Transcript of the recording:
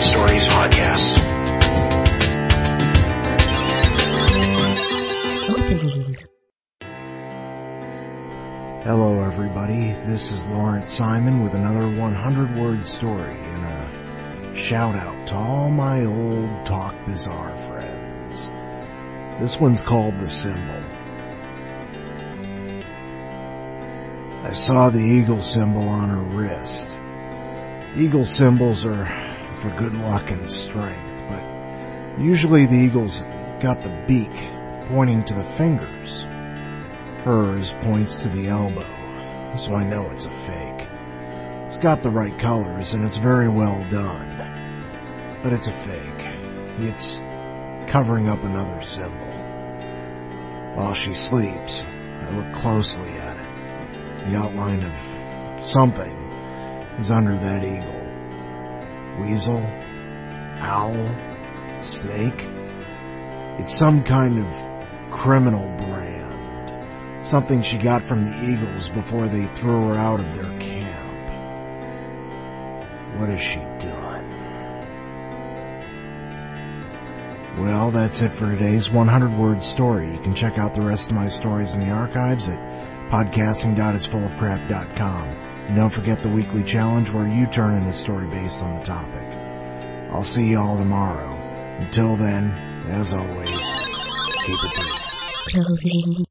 Stories podcast. Hello everybody, this is Lawrence Simon with another 100-word story and a shout out to all my old Talk Bizarre friends. This one's called The Symbol. I saw the eagle symbol on her wrist. Eagle symbols are for good luck and strength, but usually the eagle's got the beak pointing to the fingers. Hers points to the elbow, so I know it's a fake. It's got the right colors and it's very well done, but it's a fake. It's covering up another symbol. While she sleeps, I look closely at it. The outline of something is under that eagle. Weasel? Owl? Snake? It's some kind of criminal brand. Something she got from the Eagles before they threw her out of their camp. What has she done? Well, that's it for today's 100-word story. You can check out the rest of my stories in the archives at podcasting.isfullofcrap.com. And don't forget the weekly challenge where you turn in a story based on the topic. I'll see you all tomorrow. Until then, as always, keep it brief. Closing